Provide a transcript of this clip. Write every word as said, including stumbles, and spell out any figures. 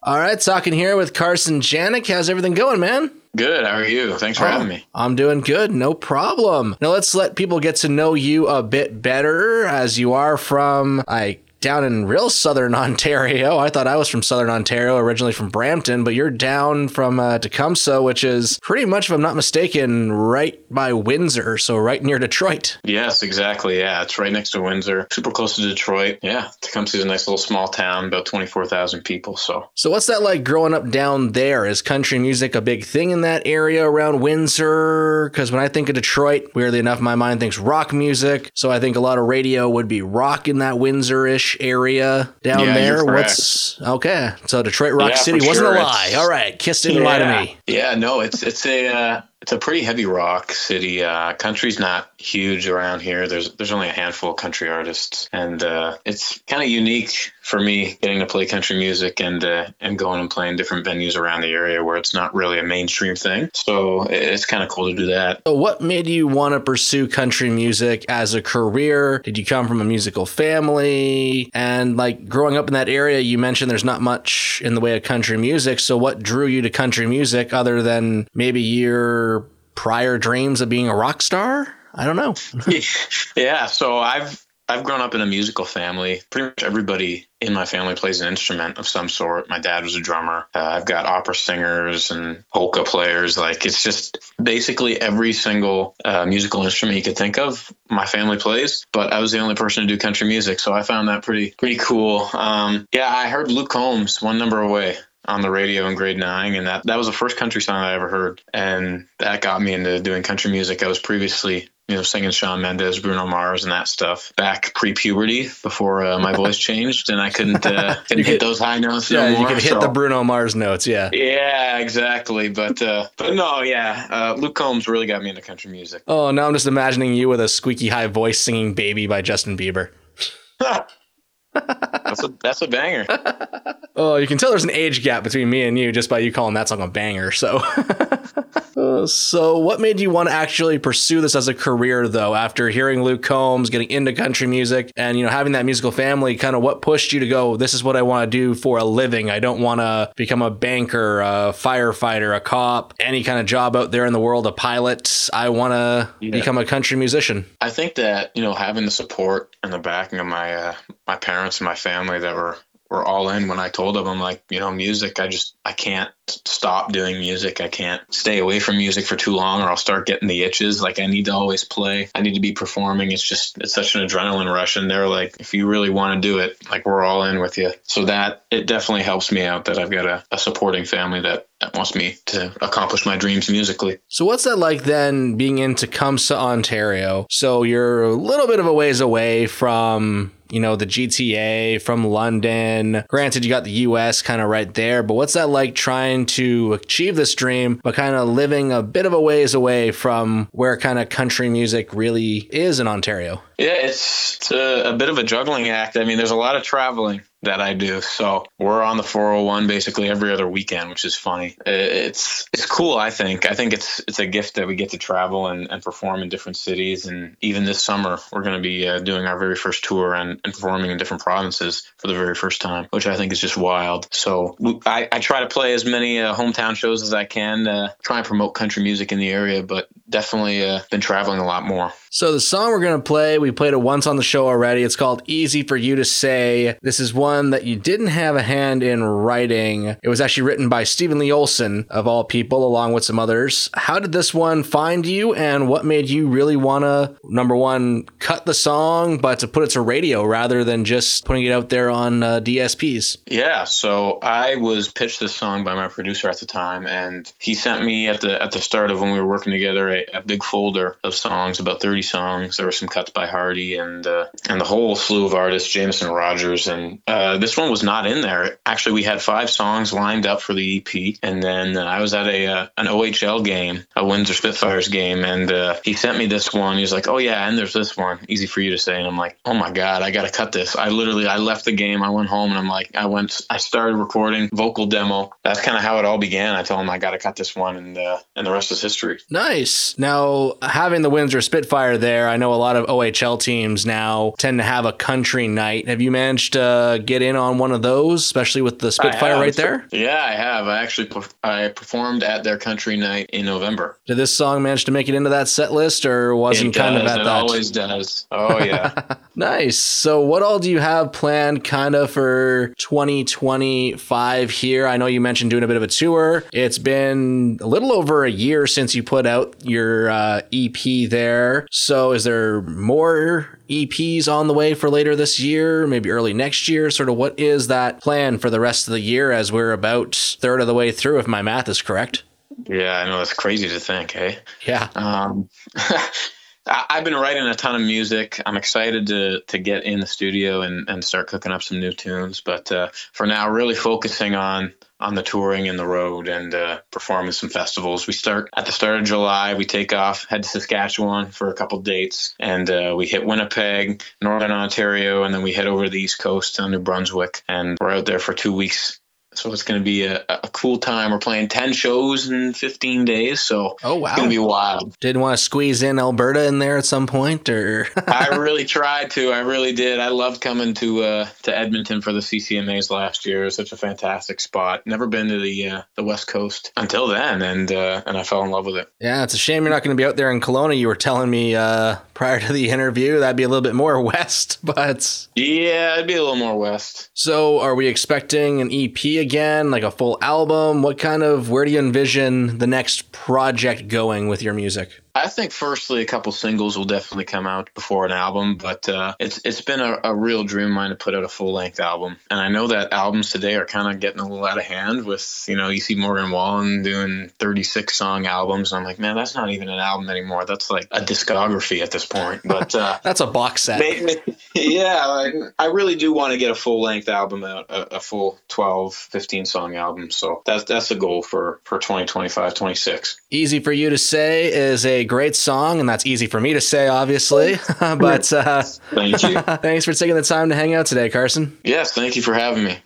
All right, talking here with Carson Janik. How's everything going, man? Good. How are you? Thanks for oh, having me. I'm doing good. No problem. Now let's let people get to know you a bit better, as you are from, I down in real southern Ontario. I thought I was from southern Ontario, originally from Brampton, but you're down from uh, Tecumseh, which is pretty much, if I'm not mistaken, right by Windsor, so right near Detroit. Yes, exactly. Yeah, it's right next to Windsor, super close to Detroit. Yeah, Tecumseh is a nice little small town, about twenty-four thousand people. So, so what's that like growing up down there? Is country music a big thing in that area around Windsor? Because when I think of Detroit, weirdly enough, my mind thinks rock music. So I think a lot of radio would be rock in that Windsor-ish area down yeah, there. You're correct. What's okay? So Detroit Rock yeah, City wasn't sure. a lie. It's, All right, Kiss didn't yeah, lie to me. Yeah, no, it's it's a uh, it's a pretty heavy rock city. Uh, country's not huge around here. There's there's only a handful of country artists, and uh, it's kind of unique for me getting to play country music and uh, and going and playing different venues around the area where it's not really a mainstream thing. So it's kind of cool to do that. So what made you want to pursue country music as a career? Did you come from a musical family? And like growing up in that area, you mentioned there's not much in the way of country music. So what drew you to country music other than maybe your prior dreams of being a rock star? I don't know. yeah, so I've I've grown up in a musical family. Pretty much everybody in my family plays an instrument of some sort. My dad was a drummer. Uh, I've got opera singers and polka players. Like, it's just basically every single uh, musical instrument you could think of, my family plays. But I was the only person to do country music, so I found that pretty pretty cool. Um, yeah, I heard Luke Combs, One Number Away, on the radio in grade nine, and that, that was the first country song I ever heard. And that got me into doing country music. I was previously you know, singing Shawn Mendes, Bruno Mars, and that stuff back pre-puberty before uh, my voice changed, and I couldn't uh, couldn't hit those high notes yeah, no more. You could hit so. the Bruno Mars notes, yeah. Yeah, exactly. But uh, but no, yeah, uh, Luke Combs really got me into country music. Oh, now I'm just imagining you with a squeaky high voice singing "Baby" by Justin Bieber. That's a that's a banger. Oh, you can tell there's an age gap between me and you just by you calling that song a banger. So, uh, so what made you want to actually pursue this as a career, though? After hearing Luke Combs, getting into country music, and you know having that musical family, kind of what pushed you to go? This is what I want to do for a living. I don't want to become a banker, a firefighter, a cop, any kind of job out there in the world, a pilot. I want to yeah. become a country musician. I think that you know having the support and the backing of my uh, my parents and my family that were were all in when I told them, I'm like, you know, music, I just, I can't stop doing music. I can't stay away from music for too long or I'll start getting the itches. Like I need to always play. I need to be performing. It's just, it's such an adrenaline rush. And they're like, if you really want to do it, like we're all in with you. So that, it definitely helps me out that I've got a, a supporting family that, that wants me to accomplish my dreams musically. So what's that like then being in Tecumseh, Ontario? So you're a little bit of a ways away from, you know, the G T A, from London. Granted, you got the U S kind of right there, but what's that like trying to achieve this dream, but kind of living a bit of a ways away from where kind of country music really is in Ontario? Yeah, it's, it's a, a bit of a juggling act. I mean, there's a lot of traveling that I do. So we're on the four oh one basically every other weekend, which is funny. It's it's cool, I think. I think it's it's a gift that we get to travel and, and perform in different cities. And even this summer, we're going to be uh, doing our very first tour and, and performing in different provinces for the very first time, which I think is just wild. So I, I try to play as many uh, hometown shows as I can, uh, try and promote country music in the area, but definitely uh, been traveling a lot more. So the song we're going to play, we played it once on the show already. It's called Easy for You to Say. This is one that you didn't have a hand in writing. It was actually written by Stephen Lee Olson, of all people, along with some others. How did this one find you, and what made you really want to, number one, cut the song, but to put it to radio rather than just putting it out there on uh, D S Ps? Yeah, so I was pitched this song by my producer at the time, and he sent me at the at the start of when we were working together a, a big folder of songs, about thirty songs. There were some cuts by Hardy and uh, and the whole slew of artists, Jameson Rogers, and uh, this one was not in there. Actually, we had five songs lined up for the E P, and then uh, I was at a uh, an O H L game, a Windsor Spitfires game, and uh, he sent me this one. He was like, "Oh yeah, and there's this one, Easy for You to Say," and I'm like, "Oh my god, I got to cut this." I literally, I left the game, I went home, and I'm like, I went, I started recording vocal demo. That's kind of how it all began. I told him I got to cut this one, and uh, and the rest is history. Nice. Now, having the Windsor Spitfire there, I know a lot of O H L teams now tend to have a country night. Have you managed to get get in on one of those, especially with the Spitfire right there? Yeah, I have. I actually I performed at their country night in November. Did this song manage to make it into that set list, or wasn't it kind does, of at it that? It always does. Oh, yeah. Nice. So what all do you have planned kind of for twenty twenty-five here? I know you mentioned doing a bit of a tour. It's been a little over a year since you put out your uh, E P there. So is there more E Ps on the way for later this year, maybe early next year? Sort of what is that plan for the rest of the year, as we're about a third of the way through, if my math is correct? Yeah, I know. That's crazy to think, hey? Yeah. Um, I've been writing a ton of music. I'm excited to to get in the studio and, and start cooking up some new tunes. But uh, for now, really focusing on on the touring and the road and uh, performing some festivals. We start at the start of July. We take off, head to Saskatchewan for a couple dates, and uh, we hit Winnipeg, Northern Ontario, and then we head over to the East Coast to New Brunswick. And we're out there for two weeks. So it's going to be a, a cool time. We're playing ten shows in fifteen days. So oh, wow. It's going to be wild. Didn't want to squeeze in Alberta in there at some point, or? I really tried to. I really did. I loved coming to uh, to Edmonton for the C C M As last year. It was such a fantastic spot. Never been to the uh, the West Coast until then, and uh, and I fell in love with it. Yeah, it's a shame you're not going to be out there in Kelowna. You were telling me uh, prior to the interview that'd be a little bit more west, but yeah, it'd be a little more west. So are we expecting an E P again, like a full album? What kind of, where do you envision the next project going with your music? I think firstly, a couple singles will definitely come out before an album, but uh, it's it's been a, a real dream of mine to put out a full length album. And I know that albums today are kind of getting a little out of hand with, you know, you see Morgan Wallen doing thirty-six song albums. And I'm like, man, that's not even an album anymore. That's like a discography at this point. But uh, that's a box set. Maybe, yeah, like, I really do want to get a full length album out, a, a full twelve, fifteen song album. So that's that's the goal for, for twenty twenty-five, twenty-six. Easy for you to say is a great song, and that's easy for me to say, obviously. But uh, thank you. Thanks for taking the time to hang out today, Carson. Yes, thank you for having me.